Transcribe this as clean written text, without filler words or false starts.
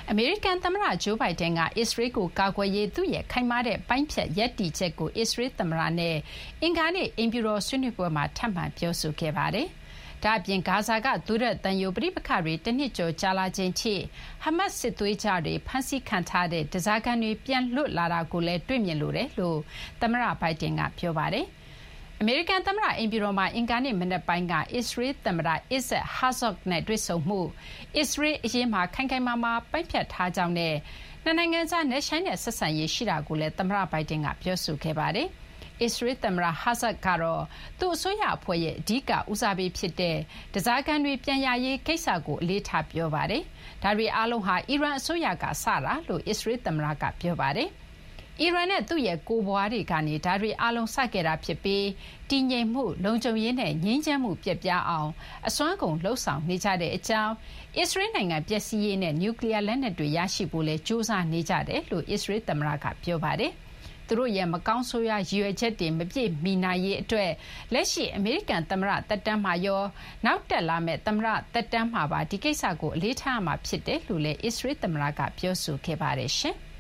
အမေရိကန်သမ္မတဂျိုးဘိုင်ဒန်ကအစ္စရေးကိုကာကွယ်ရေးသူ့ရဲ့ခိုင်မာတဲ့ပိုင်းဖြတ်ရပ်တည်ချက်ကိုအစ္စရေးသမ္မတနဲ့အင်္ဂါနေ့အိမ်ဖြူတော်ဆွေးနွေးပွဲမှာထပ်မံပြောဆိုခဲ့ပါတယ်။ဒါ့အပြင်ဂါဇာကသူရဲတန်ယိုပဋိပက္ခတွေတစ်နှစ်ကျော်ကြာလာချိန်ထိဟမတ်စစ်သွေးကြတွေဖမ်းဆီးခံထားတဲ့ဓားစာခံတွေပြန်လွတ်လာတာကိုလည်းတွေ့မြင်လိုတယ်လို့သမ္မတဘိုင်ဒန်ကပြောပါတယ်။အမေရိကန်သမ္မတအိမ်ဖြူတော်မှာအင်္ဂါနေ့မနက်ပိုင်းကအစ္စရေးသမ္မတအစ်ဇက်ဟာဇော့နဲ့တွေ့ဆုံမှုအစ္စရေးအရေးမှာခိုင်ခိုင်မာမာပိုင်းဖြတ်ထားကြောင်းနဲ့နှစ်နိုင်ငံကြားနယ်ဆိုင်တဲ့ဆက်ဆံရေးရှိတာကိုလည်းသမ္မတဘိုင်ဒန်ကပြောဆိုခဲ့ပါတယ်။အစ္စရေးသမ္မတဟာဇတ်ကတော့သူ့အစိုးရအဖွဲ့ရဲ့အဓိကဦးစားပေးဖြစ်တဲ့ဓားစာခံတွေပြန်ရရေးကိစ္စကိုအလေးထားပြောပါတယ်။ဒါတွေအားလုံးဟာအီရန်အစိုးရကစတာလို့အစ္စရေးသမ္မတကပြောပါတယ်။အီရန်နဲ့သူ့ရဲ့ကိုယ်ပွားတွေကနေဒါတွေအားလုံးစခဲ့တာဖြစ်ပြီးတည်ငြိမ်မှုလုံခြုံရေးနဲ့ငြိမ်းချမ်းမှုပြတ်ပြားအောင်အစွမ်းကုန်လှုံ့ဆော်နေကြတဲ့အကြောင်းအစ္စရေးနိုင်ငံပျက်စီးရေးနဲ့နျူကလ িয়ার လက်နက်တွေရရှိဖို့လဲစူးစမ်းနေကြတယ်လို့အစ္စရေးသမ္မတကပြောပါတယ်။သူတို့ရဲ့မကောင်းဆိုးရွားရည်ရွယ်ချက်တွေမပြည့်မီနိုင်ရေးအတွက်လက်ရှိအမေရိကန်သမ္မတတက်တန်းမှာရောနောက်တက်လာမဲ့သမ္မတတက်တန်းမှာပါဒီကိစ္စကိုအလေးထားမှာဖြစ်တယ်လို့လည်းအစ္စရေးသမ္မတကပြောဆိုခဲ့ပါတယ်ရှင်။